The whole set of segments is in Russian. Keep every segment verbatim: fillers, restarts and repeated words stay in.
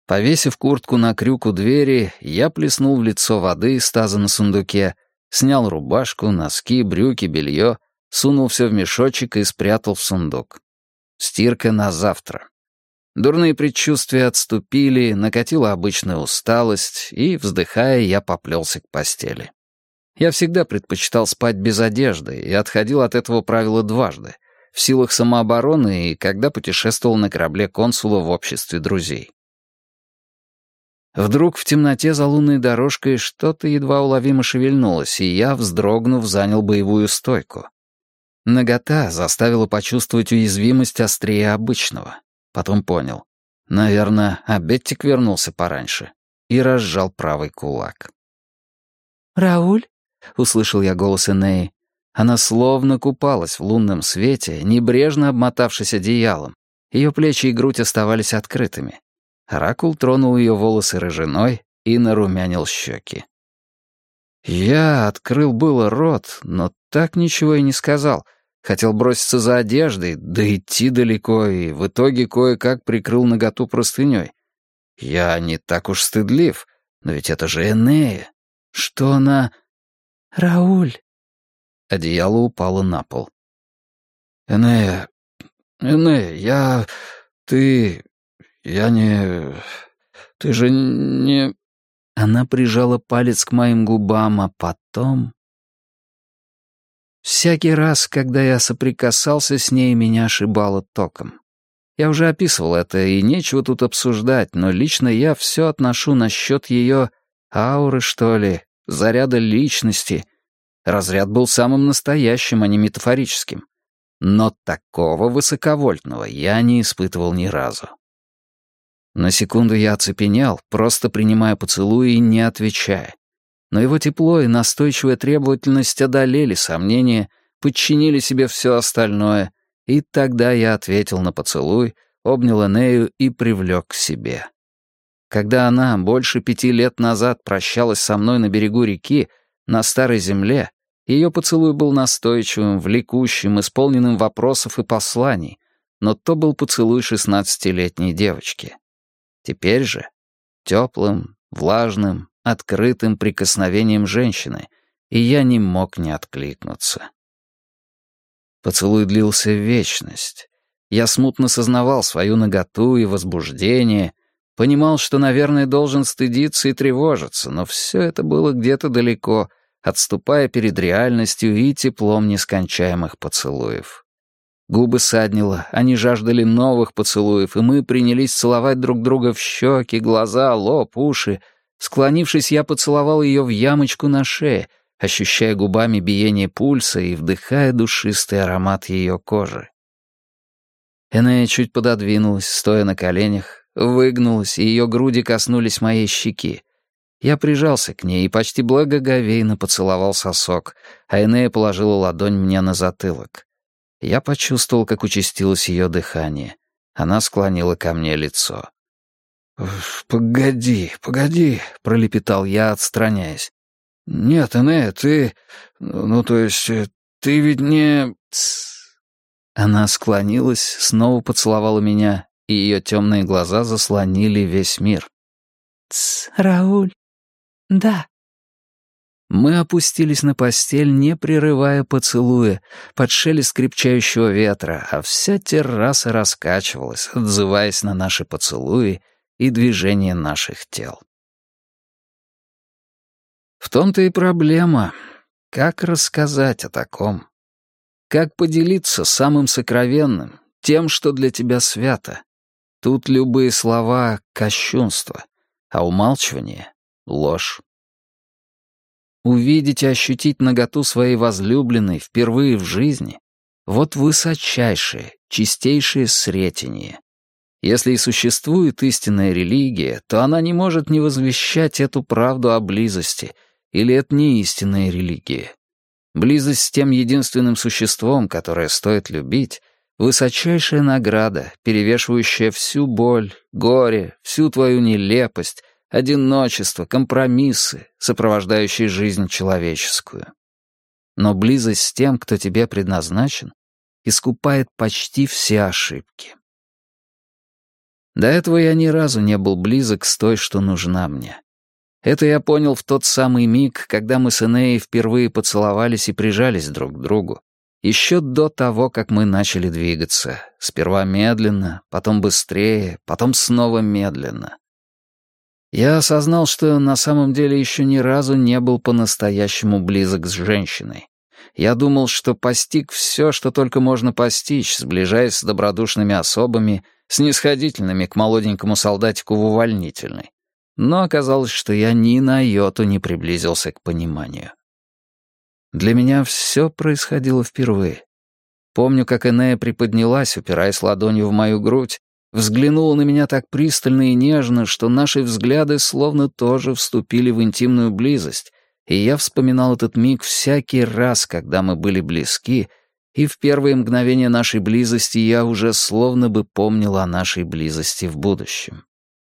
Повесив куртку на крюк у двери, я плеснул в лицо воды из таза на сундуке, снял рубашку, носки, брюки, белье, сунул все в мешочек и спрятал в сундук. Стирка на завтра. Дурные предчувствия отступили, накатила обычная усталость, и, вздыхая, я поплелся к постели. Я всегда предпочитал спать без одежды и отходил от этого правила дважды — в силах самообороны и когда путешествовал на корабле консула в обществе друзей. Вдруг в темноте за лунной дорожкой что-то едва уловимо шевельнулось, и я, вздрогнув, занял боевую стойку. Нагота заставила почувствовать уязвимость острее обычного. Потом понял. Наверное, Абеттик вернулся пораньше. И разжал правый кулак. «Рауль?» — услышал я голос Энеи. Она словно купалась в лунном свете, небрежно обмотавшись одеялом. Ее плечи и грудь оставались открытыми. Оракул тронул ее волосы рыжиной и нарумянил щеки. Я открыл было рот, но так ничего и не сказал. Хотел броситься за одеждой, да идти далеко, и в итоге кое-как прикрыл наготу простыней. Я не так уж стыдлив, но ведь это же Энея. Что она... «Рауль!» Одеяло упало на пол. «Энея... Энея, я... Ты... Я не... Ты же не...» Она прижала палец к моим губам, а потом... Всякий раз, когда я соприкасался с ней, меня ошибало током. Я уже описывал это, и нечего тут обсуждать, но лично я все отношу насчет ее ауры, что ли, заряда личности. Разряд был самым настоящим, а не метафорическим. Но такого высоковольтного я не испытывал ни разу. На секунду я оцепенел, просто принимая поцелуй и не отвечая. Но его тепло и настойчивая требовательность одолели сомнения, подчинили себе все остальное, и тогда я ответил на поцелуй, обнял Энею и привлек к себе. Когда она больше пяти лет назад прощалась со мной на берегу реки, на Старой Земле, ее поцелуй был настойчивым, влекущим, исполненным вопросов и посланий, но то был поцелуй шестнадцатилетней девочки. Теперь же теплым, влажным, открытым прикосновением женщины, и я не мог не откликнуться. Поцелуй длился вечность. Я смутно сознавал свою наготу и возбуждение, понимал, что, наверное, должен стыдиться и тревожиться, но все это было где-то далеко, отступая перед реальностью и теплом нескончаемых поцелуев. Губы саднило, они жаждали новых поцелуев, и мы принялись целовать друг друга в щеки, глаза, лоб, уши. Склонившись, я поцеловал ее в ямочку на шее, ощущая губами биение пульса и вдыхая душистый аромат ее кожи. Энея чуть пододвинулась, стоя на коленях, выгнулась, и ее груди коснулись моей щеки. Я прижался к ней и почти благоговейно поцеловал сосок, а Энея положила ладонь мне на затылок. Я почувствовал, как участилось ее дыхание. Она склонила ко мне лицо. «Погоди, погоди», — пролепетал я, отстраняясь. «Нет, Энея, ты... Ну, то есть, ты ведь не...» «Тссс». Она склонилась, снова поцеловала меня, и ее темные глаза заслонили весь мир. «Тссс, Рауль. Да». Мы опустились на постель, не прерывая поцелуя, под шелест крепчающего ветра, а вся терраса раскачивалась, отзываясь на наши поцелуи и движение наших тел. В том-то и проблема. Как рассказать о таком? Как поделиться самым сокровенным, тем, что для тебя свято? Тут любые слова — кощунство, а умалчивание — ложь. Увидеть и ощутить наготу своей возлюбленной впервые в жизни — вот высочайшее, чистейшее сретение. Если и существует истинная религия, то она не может не возвещать эту правду о близости, или это не истинная религия. Близость с тем единственным существом, которое стоит любить, высочайшая награда, перевешивающая всю боль, горе, всю твою нелепость, одиночество, компромиссы, сопровождающие жизнь человеческую. Но близость с тем, кто тебе предназначен, искупает почти все ошибки. До этого я ни разу не был близок с той, что нужна мне. Это я понял в тот самый миг, когда мы с Энеей впервые поцеловались и прижались друг к другу. Еще до того, как мы начали двигаться. Сперва медленно, потом быстрее, потом снова медленно. Я осознал, что на самом деле еще ни разу не был по-настоящему близок с женщиной. Я думал, что постиг все, что только можно постичь, сближаясь с добродушными особами, снисходительными к молоденькому солдатику в увольнительной. Но оказалось, что я ни на йоту не приблизился к пониманию. Для меня все происходило впервые. Помню, как Энея приподнялась, упираясь ладонью в мою грудь, взглянула на меня так пристально и нежно, что наши взгляды словно тоже вступили в интимную близость, и я вспоминал этот миг всякий раз, когда мы были близки, и в первые мгновения нашей близости я уже словно бы помнил о нашей близости в будущем.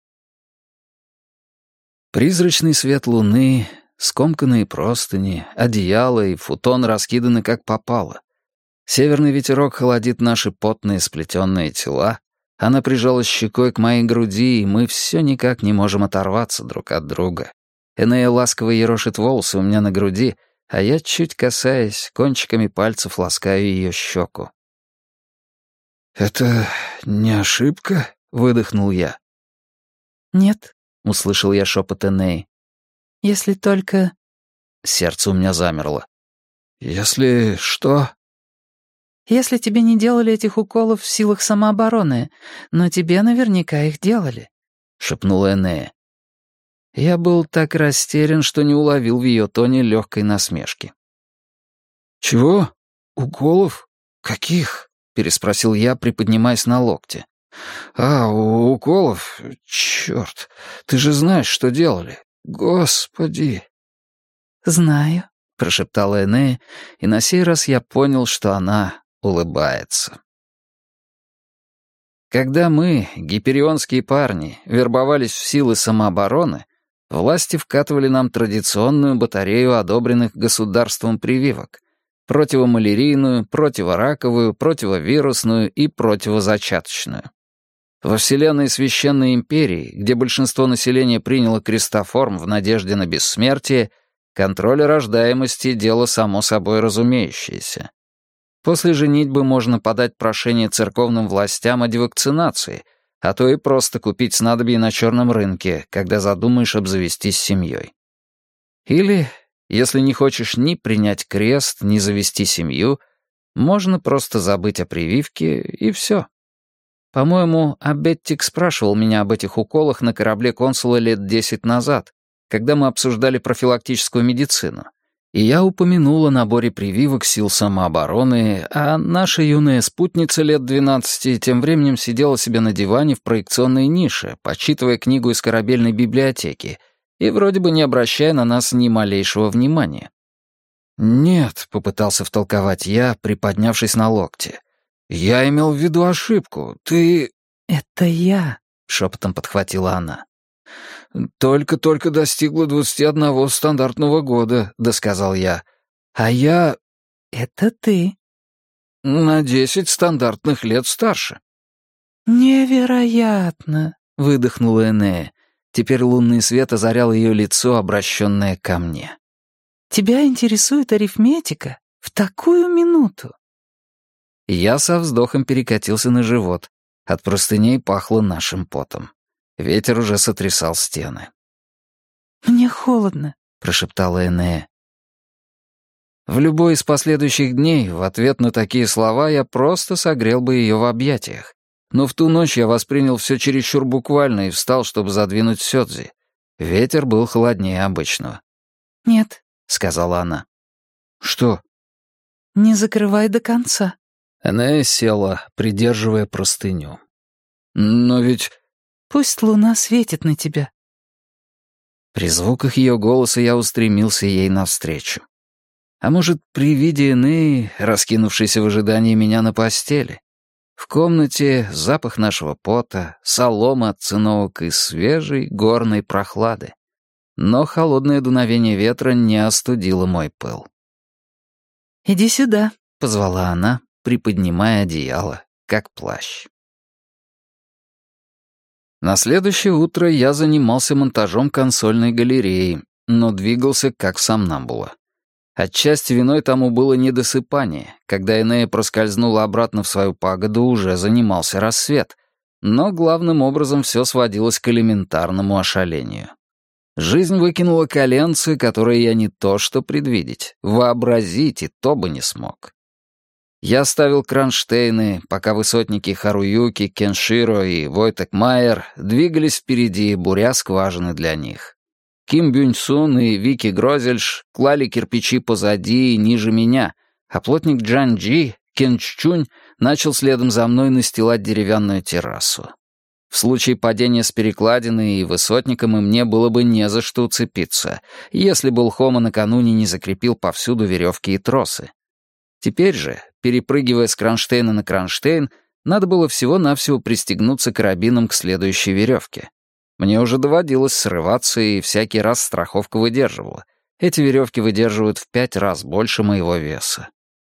Призрачный свет луны, скомканные простыни, одеяло и футон раскиданы как попало. Северный ветерок холодит наши потные сплетенные тела, она прижалась щекой к моей груди, и мы все никак не можем оторваться друг от друга. Энея ласково ерошит волосы у меня на груди, а я, чуть касаясь, кончиками пальцев ласкаю ее щеку. «Это не ошибка?» — выдохнул я. «Нет», — услышал я шепот Энеи. «Если только...» Сердце у меня замерло. «Если что?» «Если тебе не делали этих уколов в силах самообороны, но тебе наверняка их делали», — шепнула Энея. Я был так растерян, что не уловил в ее тоне легкой насмешки. «Чего? Уколов? Каких?» — переспросил я, приподнимаясь на локте. «А, у уколов? Черт, ты же знаешь, что делали. Господи!» «Знаю», — прошептала Энея, и на сей раз я понял, что она улыбается. Когда мы, гиперионские парни, вербовались в силы самообороны, власти вкатывали нам традиционную батарею одобренных государством прививок — противомалярийную, противораковую, противовирусную и противозачаточную. Во вселенной Священной Империи, где большинство населения приняло крестоформ в надежде на бессмертие, контроль рождаемости — дело само собой разумеющееся. После женитьбы можно подать прошение церковным властям о девакцинации, а то и просто купить снадобье на черном рынке, когда задумаешь обзавестись семьей. Или, если не хочешь ни принять крест, ни завести семью, можно просто забыть о прививке, и все. По-моему, Абеттик спрашивал меня об этих уколах на корабле консула лет десять назад, когда мы обсуждали профилактическую медицину. И я упомянул о наборе прививок сил самообороны, а наша юная спутница лет двенадцати тем временем сидела себе на диване в проекционной нише, почитывая книгу из корабельной библиотеки, и вроде бы не обращая на нас ни малейшего внимания. «Нет», — попытался втолковать я, приподнявшись на локте. «Я имел в виду ошибку. Ты...» «Это я», — шепотом подхватила она. «Только-только достигла двадцати одного стандартного года», — досказал я. «А я...» «Это ты». «На десять стандартных лет старше». «Невероятно», — выдохнула Энея. Теперь лунный свет озарял ее лицо, обращенное ко мне. «Тебя интересует арифметика? В такую минуту?» Я со вздохом перекатился на живот. От простыней пахло нашим потом. Ветер уже сотрясал стены. «Мне холодно», — прошептала Энея. В любой из последующих дней в ответ на такие слова я просто согрел бы ее в объятиях. Но в ту ночь я воспринял все чересчур буквально и встал, чтобы задвинуть сёдзи. Ветер был холоднее обычного. «Нет», — сказала она. «Что?» «Не закрывай до конца». Энея села, придерживая простыню. «Но ведь...» «Пусть луна светит на тебя». При звуках ее голоса я устремился ей навстречу. А может, при виде Энеи, раскинувшейся в ожидании меня на постели? В комнате запах нашего пота, солома от циновок и свежей горной прохлады. Но холодное дуновение ветра не остудило мой пыл. «Иди сюда», — позвала она, приподнимая одеяло, как плащ. На следующее утро я занимался монтажом консольной галереи, но двигался как сомнамбула. Отчасти виной тому было недосыпание. Когда Энея проскользнула обратно в свою пагоду, уже занимался рассвет. Но главным образом все сводилось к элементарному ошалению. Жизнь выкинула коленцы, которые я не то что предвидеть, вообразить и то бы не смог. Я ставил кронштейны, пока высотники Харуюки, Кенширо и Войтек Майер двигались впереди, буря скважины для них. Ким Бюнь-Сун и Вики Грозельш клали кирпичи позади и ниже меня, а плотник Джан Джи, Кен Ччунь, начал следом за мной настилать деревянную террасу. В случае падения с перекладины и высотникам и мне было бы не за что уцепиться, если бы Лхома накануне не закрепил повсюду веревки и тросы. Теперь же, перепрыгивая с кронштейна на кронштейн, надо было всего-навсего пристегнуться карабином к следующей веревке. Мне уже доводилось срываться, и всякий раз страховка выдерживала. Эти веревки выдерживают в пять раз больше моего веса.